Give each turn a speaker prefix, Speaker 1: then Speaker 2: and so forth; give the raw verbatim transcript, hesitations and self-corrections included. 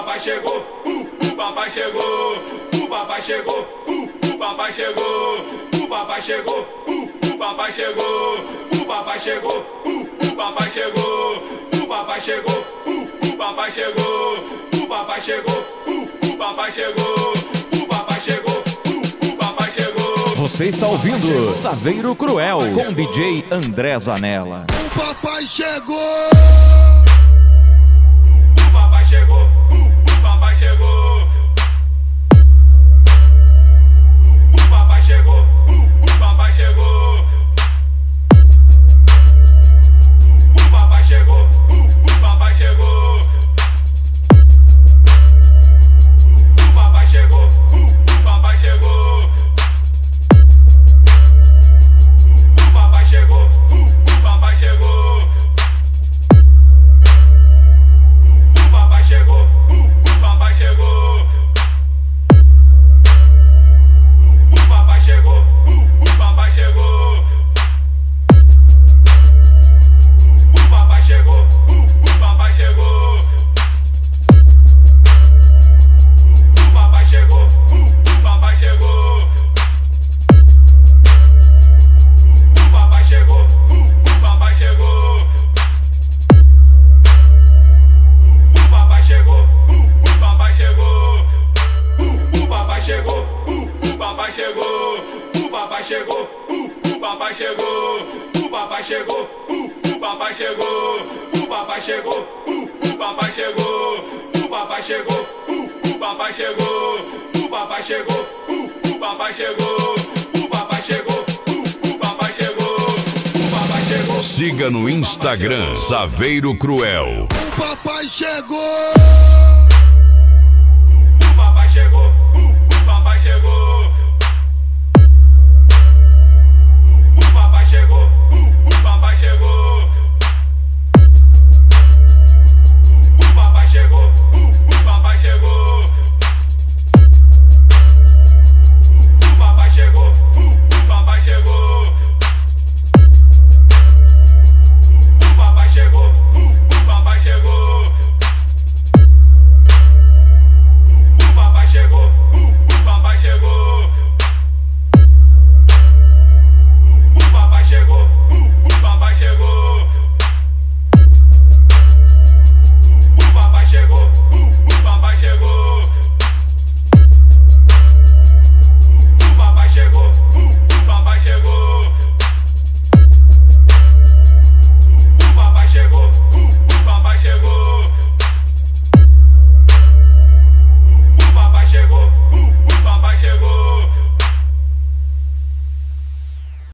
Speaker 1: papai chegou, uh, o papai chegou, o papai chegou, uh, o papai chegou, o papai chegou, uh, o papai chegou, o papai chegou, uh, o papai chegou, o papai chegou, uh, o papai chegou, o papai chegou, uh, o papai chegou, o papai chegou, uh, o papai chegou.
Speaker 2: Você está ouvindo Saveiro Cruel com D J André Zanella.
Speaker 3: O papai chegou.
Speaker 1: O papai chegou, uh, o papai chegou. O papai chegou, uh, o papai chegou. O papai chegou, uh, o papai chegou. O papai chegou, uh, o papai chegou. O papai chegou, uh, o papai chegou. O papai chegou, uh, o papai chegou. O papai chegou, uh, o papai chegou. O papai chegou, uh, o papai chegou. O papai chegou, uh, o papai chegou. O papai chegou, uh, o papai chegou. O papai chegou, uh, o papai chegou. Uh, o papai chegou, uh, o papai chegou. O papai chegou, uh, o papai chegou. O papai chegou, uh, o papai chegou. O papai chegou, uh, o papai chegou. O papai chegou, uh, o papai chegou. O papai chegou, uh, o papai chegou. O papai chegou, uh, o papai chegou. O papai chegou.
Speaker 4: Siga no Instagram Saveiro Cruel.
Speaker 3: O papai chegou.